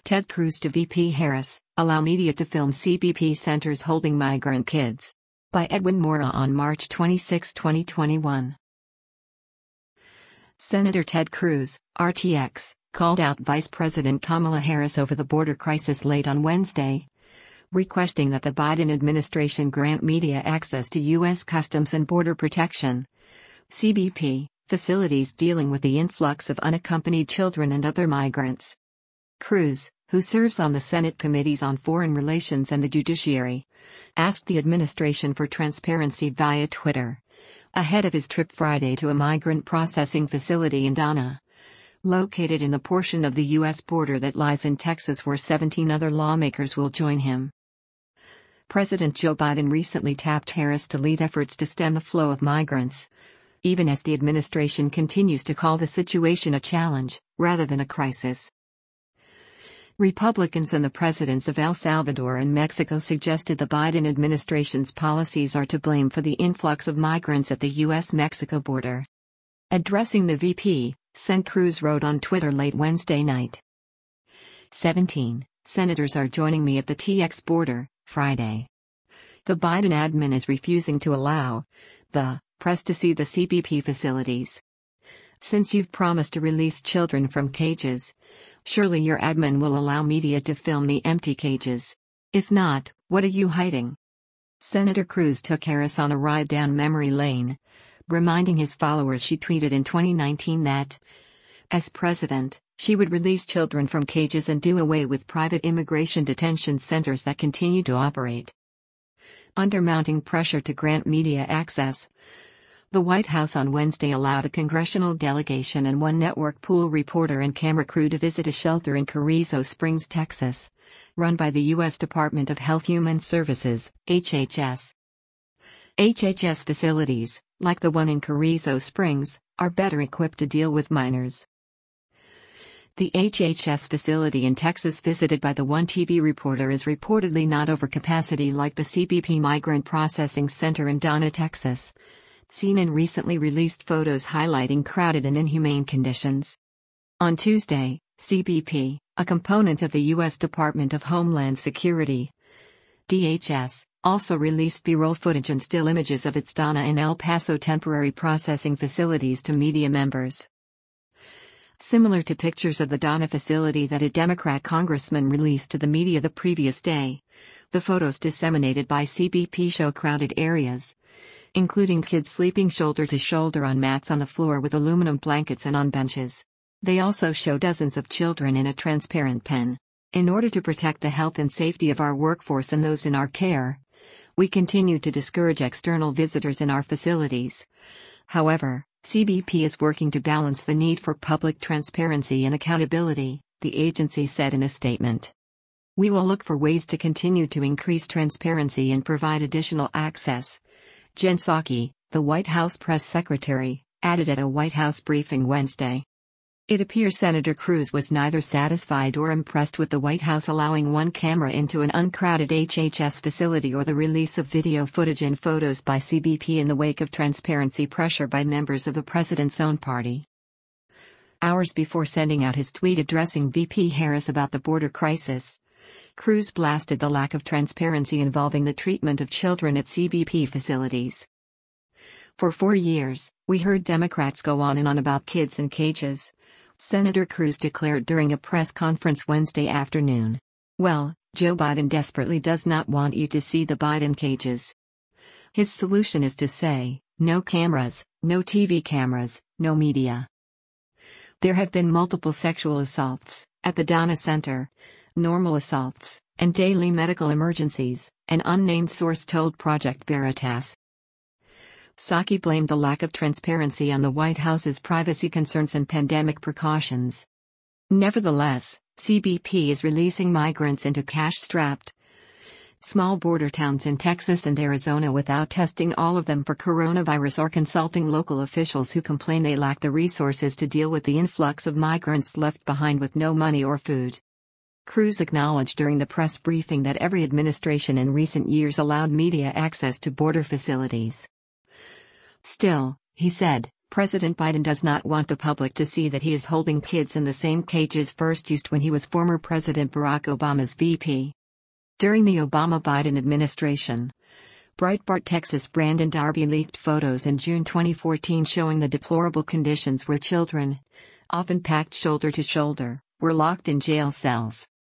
Ted Cruz to VP Harris, allow media to film CBP centers holding migrant kids. By Edwin Mora on March 26, 2021. Senator Ted Cruz, RTX, called out Vice President Kamala Harris over the border crisis late on Wednesday, requesting that the Biden administration grant media access to U.S. Customs and Border Protection (CBP) facilities dealing with the influx of unaccompanied children and other migrants. Cruz, who serves on the Senate Committees on Foreign Relations and the Judiciary, asked the administration for transparency via Twitter, ahead of his trip Friday to a migrant processing facility in Donna, located in the portion of the U.S. border that lies in Texas where 17 other lawmakers will join him. President Joe Biden recently tapped Harris to lead efforts to stem the flow of migrants, even as the administration continues to call the situation a challenge, rather than a crisis. Republicans and the presidents of El Salvador and Mexico suggested the Biden administration's policies are to blame for the influx of migrants at the U.S.-Mexico border. Addressing the VP, Sen. Cruz wrote on Twitter late Wednesday night. 17 senators are joining me at the TX border, Friday. The Biden admin is refusing to allow the press to see the CBP facilities. Since you've promised to release children from cages, surely your admin will allow media to film the empty cages. If not, what are you hiding? Senator Cruz took Harris on a ride down memory lane, reminding his followers she tweeted in 2019 that, as president, she would release children from cages and do away with private immigration detention centers that continue to operate. Under mounting pressure to grant media access, the White House on Wednesday allowed a congressional delegation and one network pool reporter and camera crew to visit a shelter in Carrizo Springs, Texas, run by the U.S. Department of Health Human Services, HHS. HHS facilities, like the one in Carrizo Springs, are better equipped to deal with minors. The HHS facility in Texas visited by the One TV reporter is reportedly not over capacity like the CBP Migrant Processing Center in Donna, Texas, seen in recently released photos highlighting crowded and inhumane conditions. On Tuesday, CBP, a component of the U.S. Department of Homeland Security, DHS, also released B-roll footage and still images of its Donna and El Paso temporary processing facilities to media members. Similar to pictures of the Donna facility that a Democrat congressman released to the media the previous day, the photos disseminated by CBP show crowded areas, including kids sleeping shoulder to shoulder on mats on the floor with aluminum blankets and on benches. They also show dozens of children in a transparent pen. In order to protect the health and safety of our workforce and those in our care, we continue to discourage external visitors in our facilities. However, CBP is working to balance the need for public transparency and accountability, the agency said in a statement. We will look for ways to continue to increase transparency and provide additional access, Jen Psaki, the White House press secretary, added at a White House briefing Wednesday. It appears Senator Cruz was neither satisfied or impressed with the White House allowing one camera into an uncrowded HHS facility or the release of video footage and photos by CBP in the wake of transparency pressure by members of the president's own party. Hours before sending out his tweet addressing VP Harris about the border crisis, Cruz blasted the lack of transparency involving the treatment of children at CBP facilities. For 4 years, we heard Democrats go on and on about kids in cages, Senator Cruz declared during a press conference Wednesday afternoon. Well, Joe Biden desperately does not want you to see the Biden cages. His solution is to say, no cameras, no TV cameras, no media. There have been multiple sexual assaults at the Donna Center, normal assaults, and daily medical emergencies, an unnamed source told Project Veritas. Psaki blamed the lack of transparency on the White House's privacy concerns and pandemic precautions. Nevertheless, CBP is releasing migrants into cash-strapped, small border towns in Texas and Arizona without testing all of them for coronavirus or consulting local officials who complain they lack the resources to deal with the influx of migrants left behind with no money or food. Cruz acknowledged during the press briefing that every administration in recent years allowed media access to border facilities. Still, he said, President Biden does not want the public to see that he is holding kids in the same cages first used when he was former President Barack Obama's VP. During the Obama-Biden administration, Breitbart Texas Brandon Darby leaked photos in June 2014 showing the deplorable conditions where children, often packed shoulder to shoulder, were locked in jail cells.